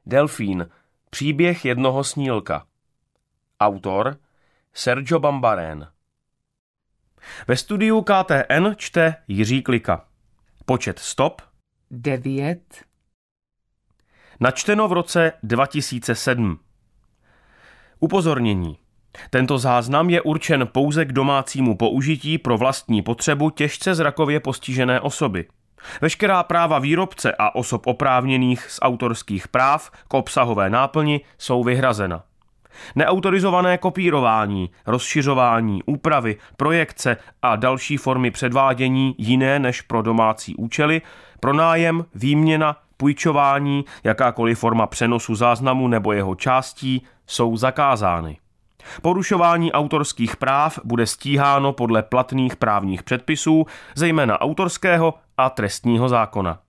Delfín. Příběh jednoho snílka. Autor Sergio Bambarén. Ve studiu KTN čte Jiří Klika. Počet stop 9. Načteno v roce 2007. Upozornění. Tento záznam je určen pouze k domácímu použití pro vlastní potřebu těžce zrakově postižené osoby. Veškerá práva výrobce a osob oprávněných z autorských práv k obsahové náplni jsou vyhrazena. Neautorizované kopírování, rozšiřování, úpravy, projekce a další formy předvádění jiné než pro domácí účely, pronájem, výměna, půjčování, jakákoliv forma přenosu záznamu nebo jeho částí jsou zakázány. Porušování autorských práv bude stíháno podle platných právních předpisů, zejména autorského a trestního zákona.